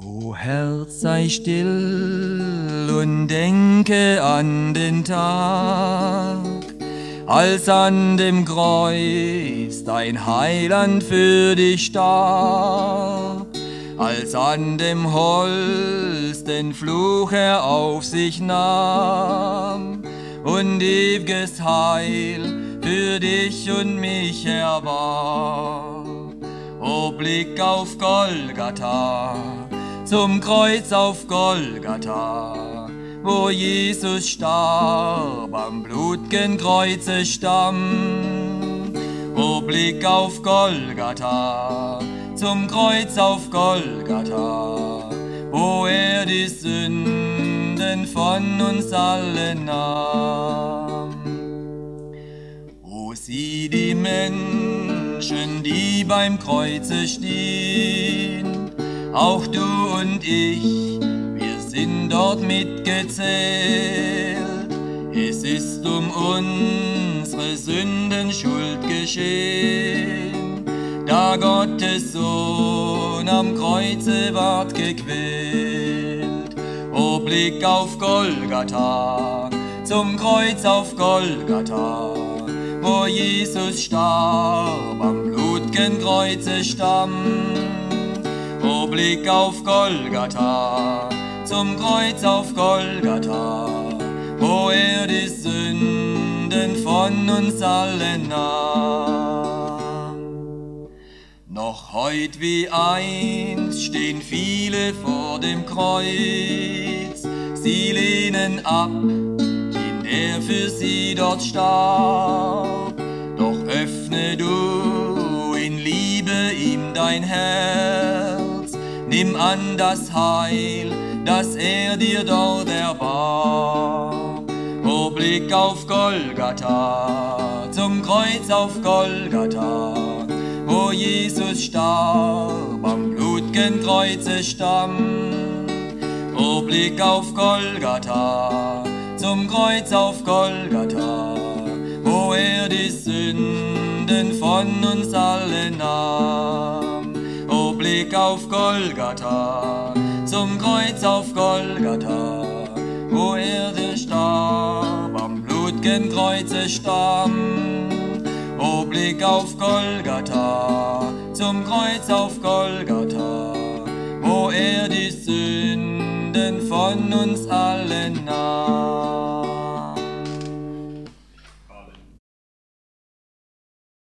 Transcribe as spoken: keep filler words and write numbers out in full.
O Herz, sei still und denke an den Tag, als an dem Kreuz dein Heiland für dich starb, als an dem Holz den Fluch er auf sich nahm und ewiges Heil für dich und mich erwarb. O Blick auf Golgatha, zum Kreuz auf Golgatha, wo Jesus starb am blut'gen Kreuze Stamm. O Blick auf Golgatha, zum Kreuz auf Golgatha, wo er die Sünden von uns allen nahm. O sieh die Menschen, die beim Kreuze stehen, auch du und ich, wir sind dort mitgezählt. Es ist um unsere Sünden Schuld geschehen, da Gottes Sohn am Kreuze ward gequält. O Blick auf Golgatha, zum Kreuz auf Golgatha, wo Jesus starb am blut'gen Kreuze Stamm. O Blick auf Golgatha, zum Kreuz auf Golgatha, wo er die Sünden von uns allen nahm. Noch heut wie einst stehen viele vor dem Kreuz, sie lehnen ab, den der für sie dort starb. Doch öffne du in Liebe ihm dein Herz, nimm an das Heil, das er dir dort erbarb. O Blick auf Golgatha, zum Kreuz auf Golgatha, wo Jesus starb am blut'gen Kreuze Stamm. O Blick auf Golgatha, zum Kreuz auf Golgatha, wo er die Sünden von uns allen nahm. O Blick auf Golgatha, zum Kreuz auf Golgatha, wo er der starb am blut'gen Kreuze Stamm. O Blick auf Golgatha, zum Kreuz auf Golgatha, wo er die Sünden von uns allen nahm.